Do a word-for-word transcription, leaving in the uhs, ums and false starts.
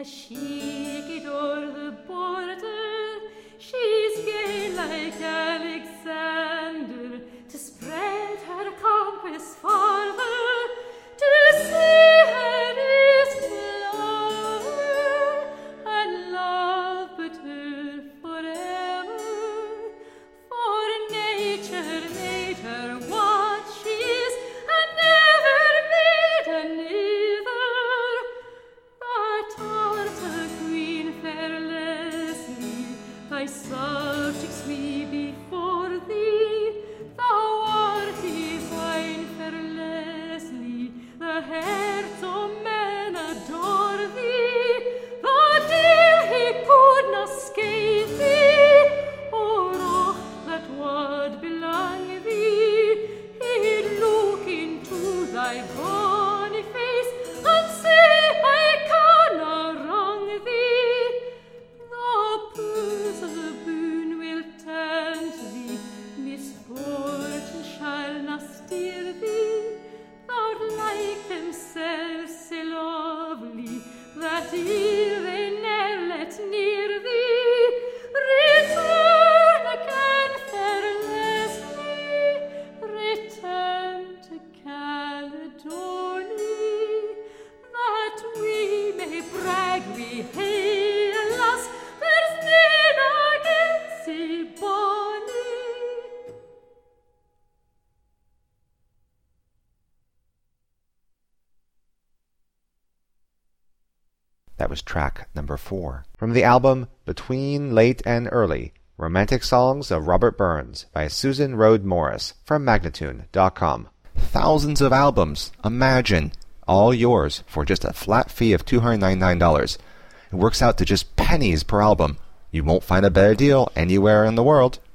As she gate o'er the border, she's gay like Alexander, to spread her conquest farther, to see her is to love her, and love but her forever. For nature made her what she is, and never made another. That art a queen, fair Leslie, thy subjects flee before thee. Thou art divine, fair Leslie, the hearts of men adore thee. The deal he could not scathe thee, or aught that would belang thee. He'd look into thy bonny face, and say, I cannot wrong thee. The purse of the boon will tempt thee, misfortune shall not steer thee. Thou'rt like themselves so lovely, that ere they ne'er let near thee. Return again, fair Leslie, return to Caledony, that we may brag we hail us, there's none against so bonny. That was track number four from the album Between Late and Early, Romantic Songs of Robert Burns by Susan Rhodes Morris from Magnatune dot com. Thousands of albums, imagine, all yours for just a flat fee of two hundred ninety-nine dollars. It works out to just pennies per album. You won't find a better deal anywhere in the world.